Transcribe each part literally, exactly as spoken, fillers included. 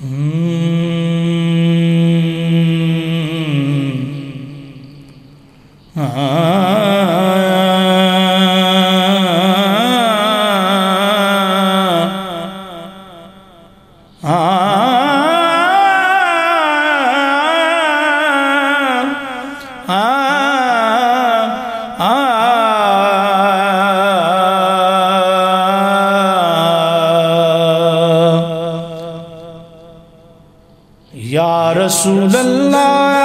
یا رسول اللہ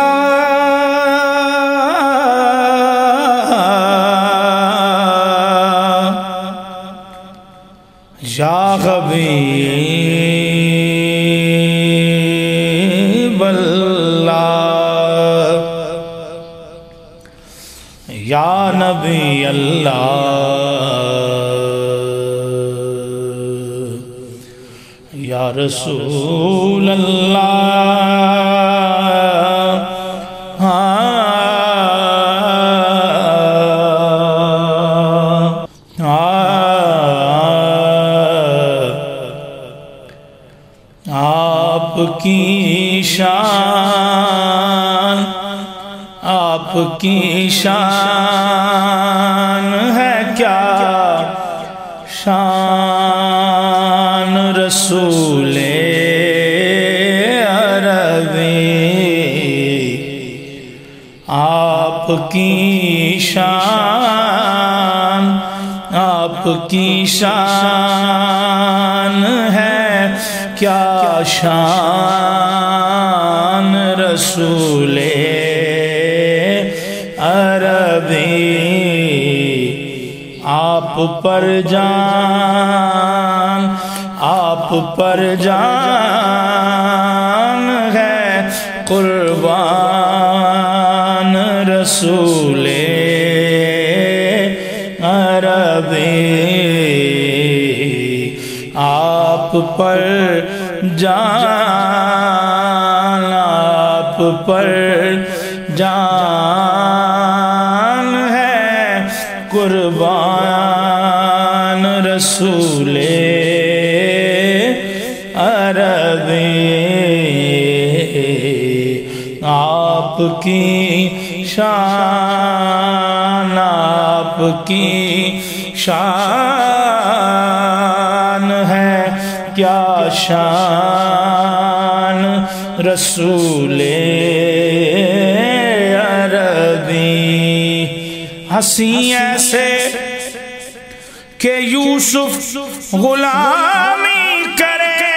یا حبیب اللہ یا نبی اللہ یا رسول اللہ آپ کی شان آپ کی شان ہے کیا شان رسول عربی آپ کی شان آپ کی شان ہے کیا شان رسول عربی آپ پر جان آپ پر جان ہے قربان رسول عربی آپ پر جان آپ پر جان ہے قربان رسول عربی آپ کی شان آپ کی شان ہے کیا شان رسول عربی ہنسی ایسے کہ یوسف غلامی کرے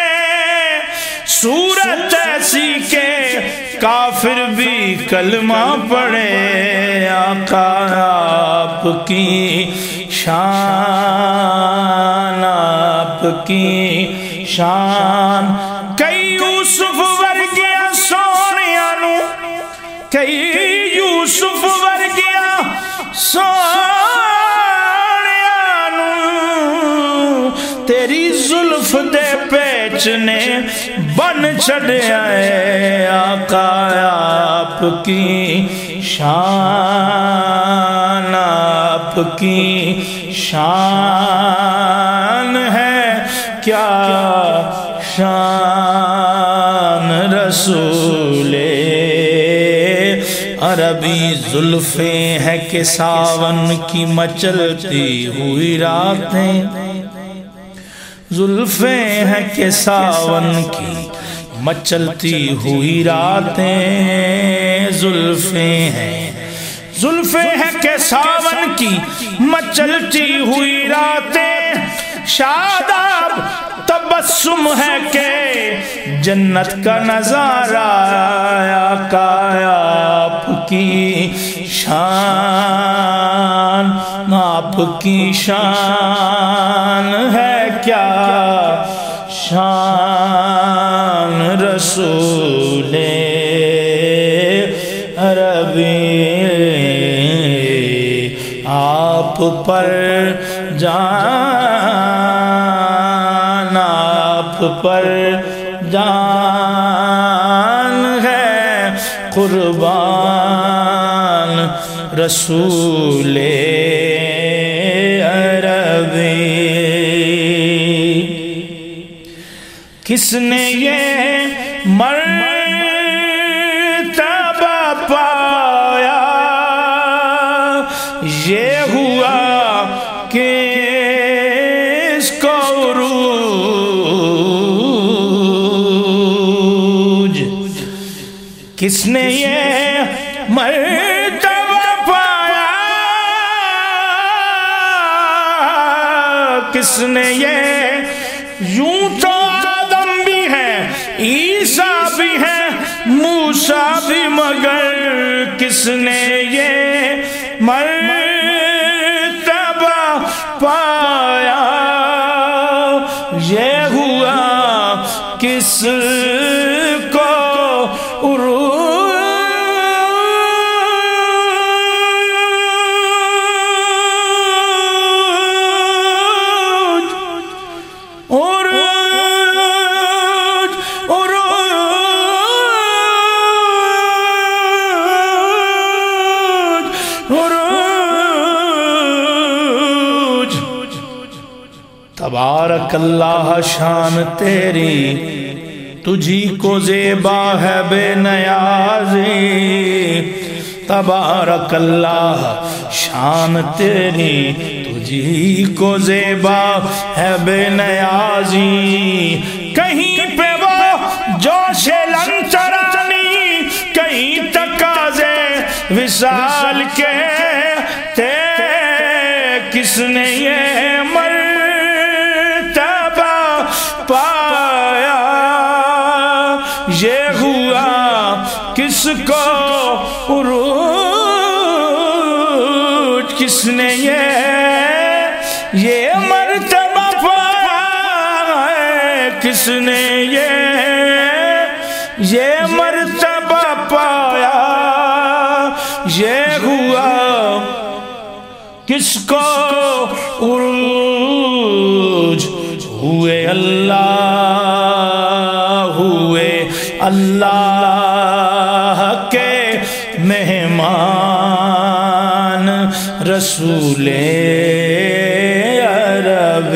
صورت ایسی کہ کافر بھی کلمہ پڑھے آقا آپ کی شان آپ کی شان کئی یوسف ورگیا سونیا نو کئی یوسف ورگیا سونیا نو تیری زلف دے پیچنے بن چھڑیا ہے آقا آپ کی شان آپ کی شان ہے کیا شان رسول عربی زلفیں ہیں کہ ساون کی مچلتی ہوئی راتیں زلفیں ہیں کہ ساون کی مچلتی ہوئی راتیں زلفیں ہیں زلفیں ہیں کہ ساون کی مچلتی ہوئی راتیں شاداب تبسم ہے کہ جنت کا نظارہ آقا آپ کی شان آپ کی شان ہے کیا شان رسول عربی آپ پر جان آپ پر جان ہے قربان رسول عربی کس نے یہ مرتبہ پایا، یہ ہوا کہ اس کو عروج، کس نے یہ مرتبہ پایا، کس نے یہ، یوں تو آدم بھی ہے، عیسیٰ بھی ہے، موسیٰ بھی، مگر کس نے یہ مرتبہ پایا، یہ ہوا کس کو عروج، تبارک اللہ شان تیری، تجھی کو زیبا ہے بے نیازی، تبارک اللہ شان تیری، تجھی کو زیبا ہے بے نیازی، کہیں پہ وہ جوش لنچرانی، کہیں تقاضے وصال کے تھے، کس نے یہ پایا، یہ ہوا کس کو عروج، کس نے یہ یہ مرتبہ پایا، کس نے یہ یہ مرتبہ پایا، یہ ہوا کس کو عروج، ہوئے اللہ، ہوئے اللہ کے مہمان، رسول عرب،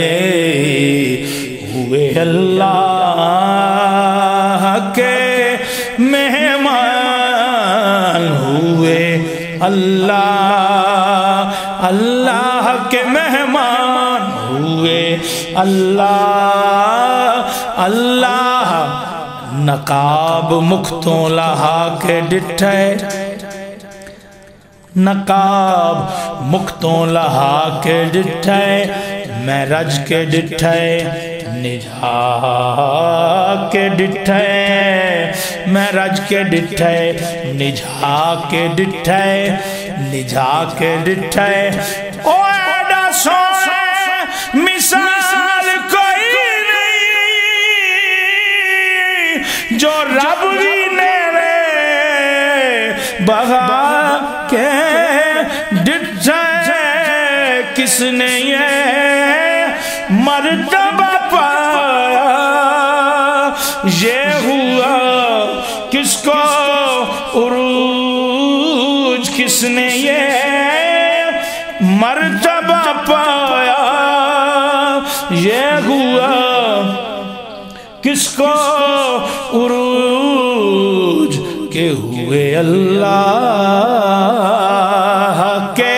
ہوئے اللہ کے مہمان، ہوئے اللہ اللہ کے مہمان، ہوئے اللہ اللہ، نقاب مختوں لہا کے ڈٹھے، نقاب مختوں لہا کے ڈٹھے، معراج کے ڈٹھے، نجھا کے ڈٹھے، معراج کے ڈٹھے، نجھا کے ڈٹھے، نجھا کے ڈٹھے، او ایڈا سونے مثال کوئی نہیں، جو رب بھی نیرے بغا کے ڈٹھے، کس نے یہ مرتبہ پایا، یہ ہوا کس کو عروج، کس نے یہ مرتبہ پایا، یہ ہوا کس کو عروج، کہ ہوئے اللہ کے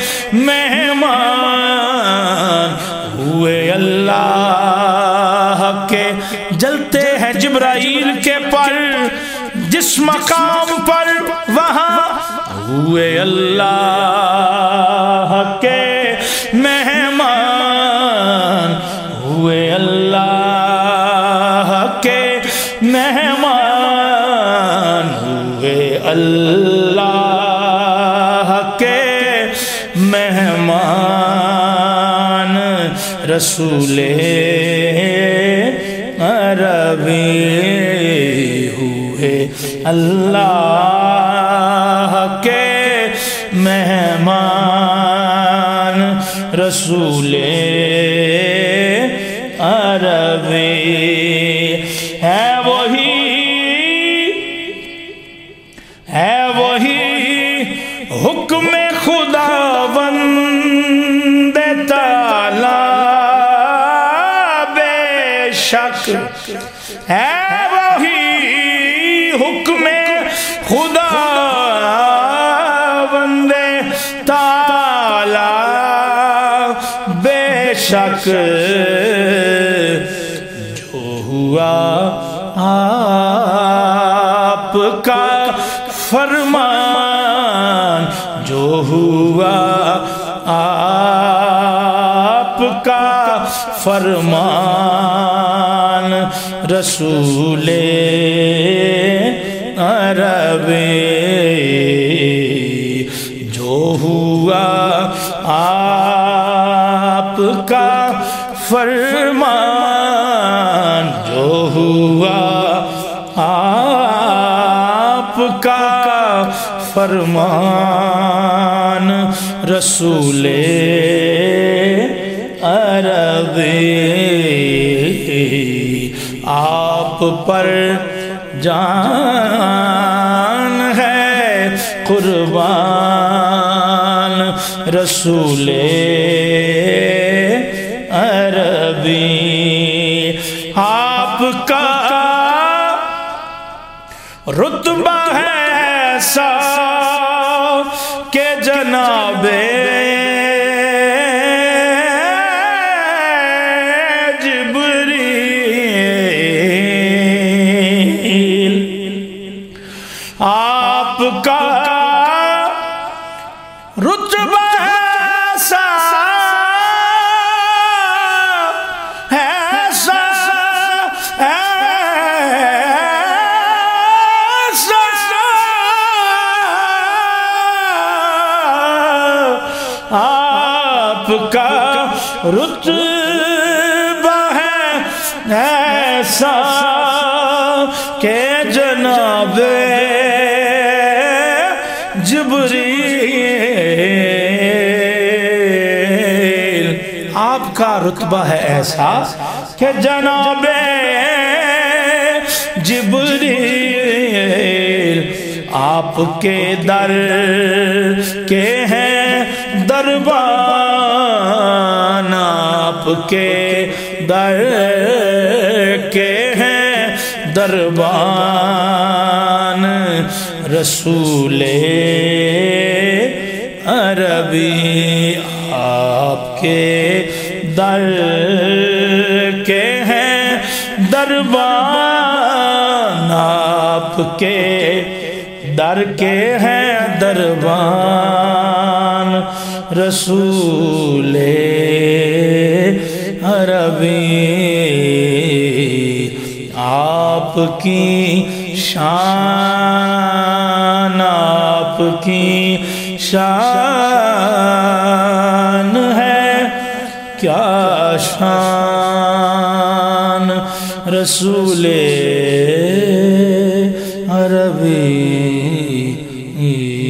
مہمان، ہوئے اللہ کے، جلتے ہیں جبرائیل کے پر جس مقام پر، وہاں ہوئے اللہ کے مہمان، ہوئے اللہ کے مہمان، ہوئے اللہ کے مہمان، رسول عربی، ہوئے اللہ کے مہمان، رسول عربی، ہے وہی ہے وہی حکم خداوند تعالی، بے شک ہے وہی حکم خدا بندے تعالی بے شک جو ہوا آپ کا فرمان، جو ہوا آپ کا فرمان، رسول عربی جو ہوا آپ کا فرمان، جو ہوا آپ کا فرمان، رسول عربی آپ پر جان ہے قربان، رسول عربی آپ کا رتبہ ہے ایسا کہ جناب جبریل، آپ کا رتبہ ایسا ایسا آپ کا رتبہ ہے ایسا کہ جناب جبریل، آپ کا رتبہ ہے ایسا کہ جناب جبریل، آپ کے در کے ہیں دربان، آپ کے در کے ہیں دربان، رسول عربی آپ کے در کے ہیں دربان، آپ کے در کے ہیں دربان، رسول عربی آپ کی شان، آپ کی شان ہے کیا شان، رسول عربی